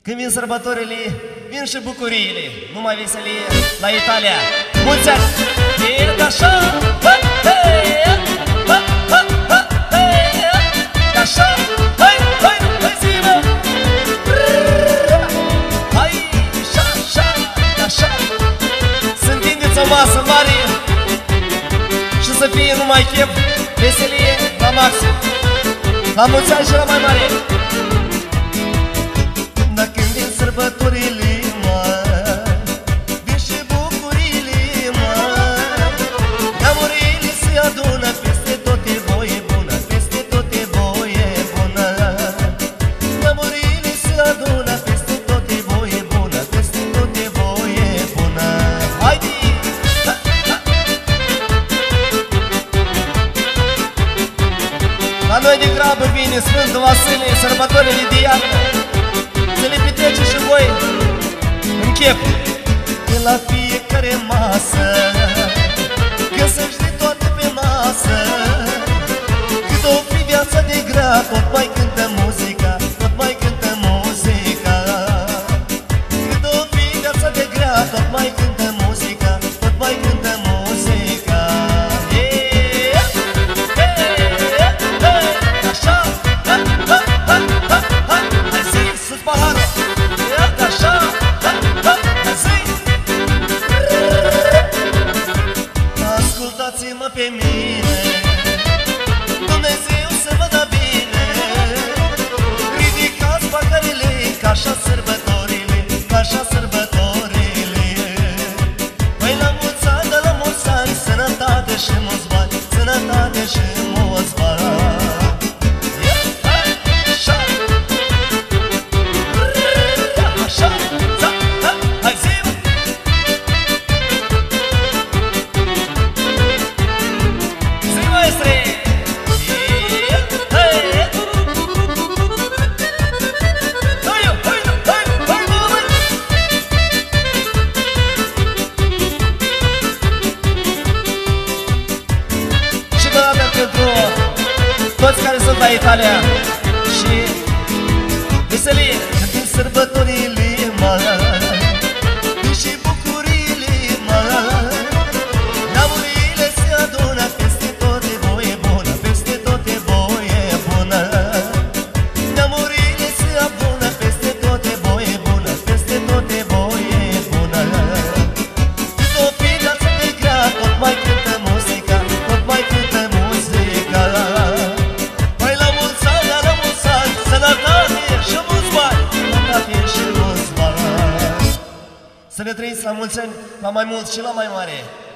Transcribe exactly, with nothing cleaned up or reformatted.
Când vin sărbătorile, vin și bucuriile, numai veselie la Italia. Mulți ani! E așa! Hai, hei! Ha, ha, ha, hei! Așa! Hai, hai, hai zi-mă! Hai, așa, așa, așa! Să întindeți o masă mare și să fie numai chef, veselie la maxim. La mulți ani și la mai mare! Sărbătorile, mă, vin și bucurile, mă, neamurile se adună, peste tot e voie bună, peste tot e voie bună. Neamurile se adună, peste tot e voie bună, peste tot e voie bună. Haide! Ha, ha. La noi de grabă vine Sfântul Vasile, sărbătorile de iarnă. Să le petrece și voi în chef. De la fiecare masă, când să-și de toate pe masă, cât o fi viața de grea, tot mai cântă muzica, tot mai cântă muzica. Cât o fi viața de grea, tot mai cântă muzica, tot mai cântă muzica. Yeah! Hey! Hey! Așa! Ha! Ha! Ha! Ha! Ha! Hai zi, sus paharul! Iată așa! Ha! Ha! Hai zi! Ascultați-mă pe mine, Dumnezeu să vă dă bine. Ridicați paharele, ca așa sărbătorile, ca așa sărbătorile. Păi la mulți ani, de la mulți ani, sănătate și mulți bani, sănătate și mulți bani. Toți care sunt la Italia și veselie, când sărbătorile, mă, vin și bucurile, mă, neamurile se adună, peste tot e voie bună, peste tot e voie bună. Neamurile se adună, peste tot e voie bună, peste tot e voie bună. Cât o fi viața de grea, tot mai cântă muzica, tot mai cântă muzica. Să ne trăiți la mulți ani, la mai mult și la mai mare.